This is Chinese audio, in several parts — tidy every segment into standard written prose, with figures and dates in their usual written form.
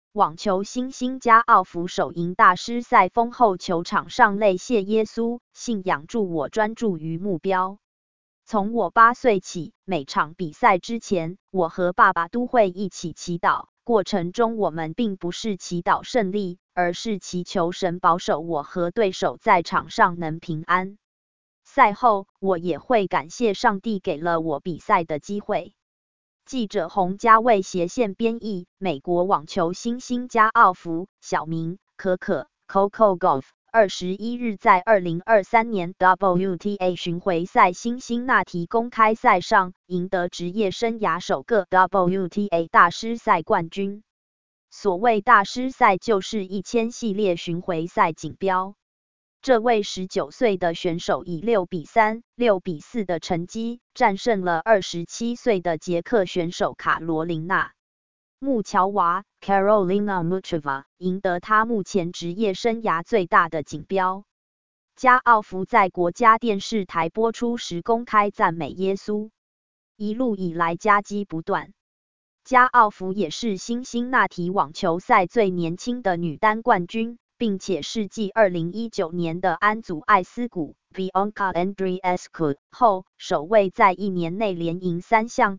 网球新星加奥弗首赢大师赛封后球场上泪谢耶稣，信仰助我专注于目标。从我8岁起，每场比赛之前，我和爸爸都会一起祈祷。过程中我们并不是祈祷胜利，而是祈求神保守我和对手在场上能平安。赛后，我也会感谢上帝给了我比赛的机会。记者洪家为斜线编译，美国网球新星加奥弗，小名可可 Coco Gauff， 21日在2023年 WTA 巡回赛辛辛那提公开赛上赢得职业生涯首个 WTA 大师赛冠军。所谓大师赛就是1000系列巡回赛锦标。这位19岁的选手以6比3、6比4的成绩战胜了27岁的捷克选手卡罗琳娜·穆乔娃 （Karolina Muchova），赢得她目前职业生涯最大的锦标。加奥弗在国家电视台播出时公开赞美耶稣，一路以来佳绩不断。加奥弗也是辛辛那提网球赛最年轻的女单冠军，并且是继2019年的安祖艾斯古 Bianca Andreescu 后，首位在1年内连赢3项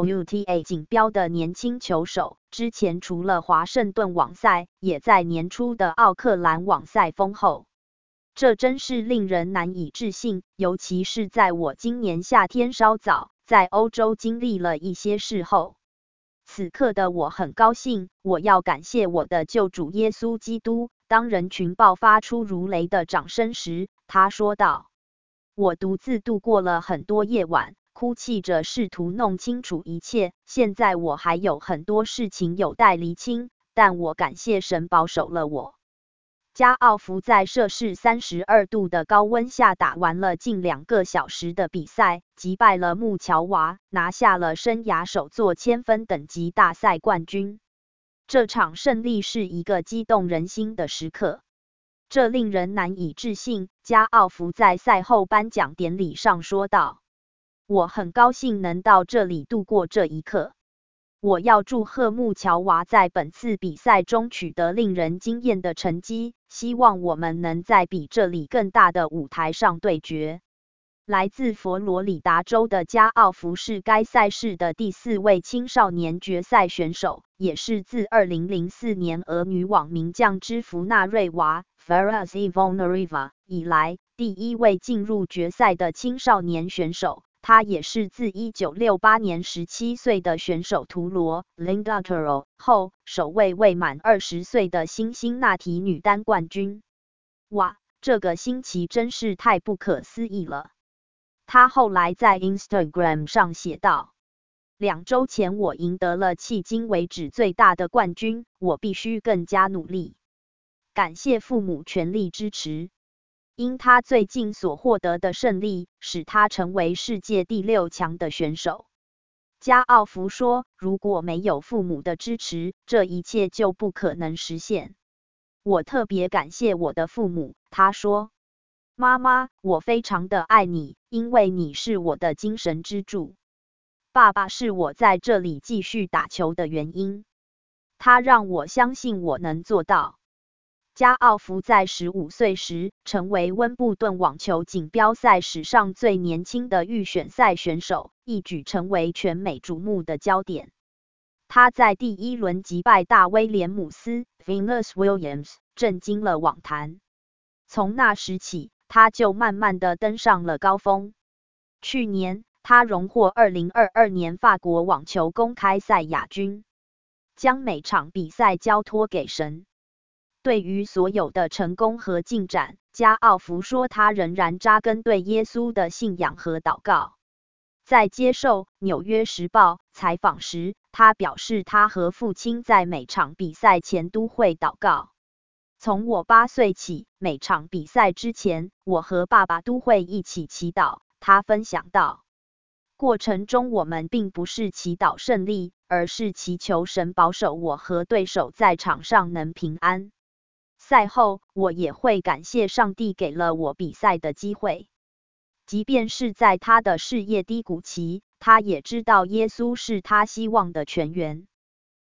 WTA 锦标的年轻球手。之前除了华盛顿网赛，也在年初的奥克兰网赛封后。这真是令人难以置信，尤其是在我今年夏天稍早在欧洲经历了一些事后。此刻的我很高兴，我要感谢我的救主耶稣基督。当人群爆发出如雷的掌声时，他说道：“我独自度过了很多夜晚，哭泣着试图弄清楚一切。现在我还有很多事情有待厘清，但我感谢神保守了我。”加奥弗在摄氏32度的高温下打完了近2个小时的比赛，击败了穆乔娃，拿下了生涯首座1000分等级大赛冠军。这场胜利是一个激动人心的时刻，这令人难以置信。加奥弗在赛后颁奖典礼上说道：“我很高兴能到这里度过这一刻。我要祝贺穆乔娃在本次比赛中取得令人惊艳的成绩，希望我们能在比这里更大的舞台上对决。”来自佛罗里达州的加奥弗是该赛事的第4位青少年决赛选手，也是自2004年俄女网名将之弗纳瑞娃 Faraz Ivonareva 以来第1位进入决赛的青少年选手。他也是自1968年17岁的选手图罗 Linda Turo 后，首位未满20岁的辛辛那提女单冠军。哇，这个星期真是太不可思议了。他后来在 Instagram 上写道：“2周前我赢得了迄今为止最大的冠军，我必须更加努力。感谢父母全力支持。因他最近所获得的胜利，使他成为世界第6强的选手。”加奥弗说：“如果没有父母的支持，这一切就不可能实现。我特别感谢我的父母。”他说：“妈妈，我非常的爱你，因为你是我的精神支柱。爸爸是我在这里继续打球的原因。他让我相信我能做到。”加奥弗在15岁时成为温布顿网球锦标赛史上最年轻的预选赛选手，一举成为全美瞩目的焦点。他在第1轮击败大威廉姆斯 Venus Williams， 震惊了网坛。从那时起，他就慢慢的登上了高峰。去年，他荣获2022年法国网球公开赛亚军，将每场比赛交托给神。对于所有的成功和进展，加奥弗说他仍然扎根对耶稣的信仰和祷告。在接受《纽约时报》采访时，他表示他和父亲在每场比赛前都会祷告。从我8岁起，每场比赛之前，我和爸爸都会一起祈祷。他分享道，过程中我们并不是祈祷胜利，而是祈求神保守我和对手在场上能平安。赛后，我也会感谢上帝给了我比赛的机会。即便是在他的事业低谷期，他也知道耶稣是他希望的泉源。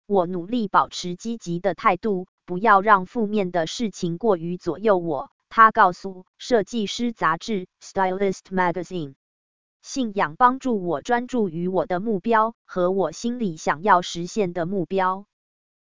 我努力保持积极的态度，不要让负面的事情过于左右我。他告诉设计师杂志 Stylist Magazine， 信仰帮助我专注于我的目标和我心里想要实现的目标。